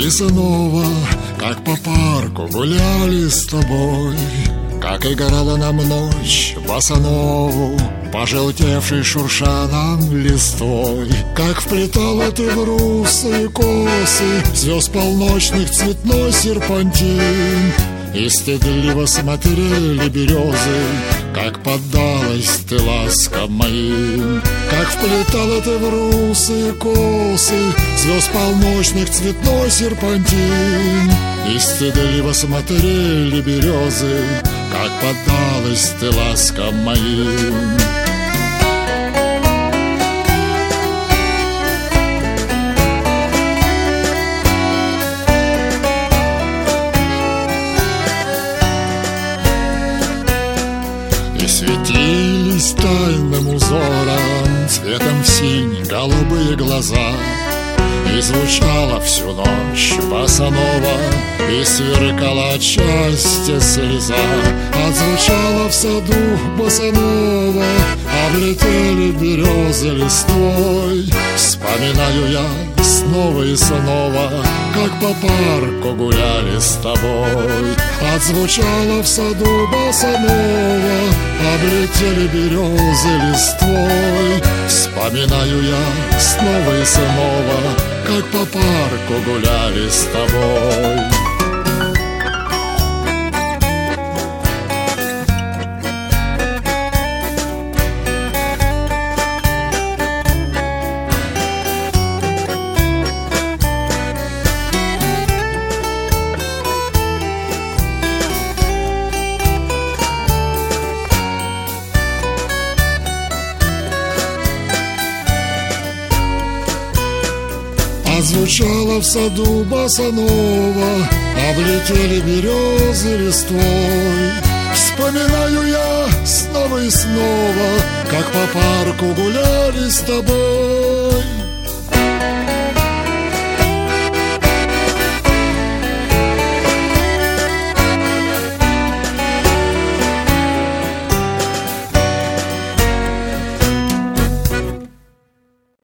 И снова, как по парку гуляли с тобой, как играла нам ночь босанову, пожелтевший шурша нам листвой, как вплетала ты в русые косы звезд полночных цветной серпантин. И стыдливо смотрели березы, как поддалась ты ласкам моим, как вплетала ты в русые косы звезд полночных цветной серпантин. И стыдливо смотрели березы, как поддалась ты ласкам моим. Светились тайным узором, цветом в синь голубые глаза. И звучала всю ночь босанова, и сверкала от счастья слеза. Отзвучала в саду босанова, облетели березы листвой. Вспоминаю я снова и снова, как по парку гуляли с тобой. Отзвучала в саду босанова, облетели березы листвой. Вспоминаю я снова и снова, как по парку гуляли с тобой. Звучала в саду босанова, облетели березы листвой. Вспоминаю я снова и снова, как по парку гуляли с тобой.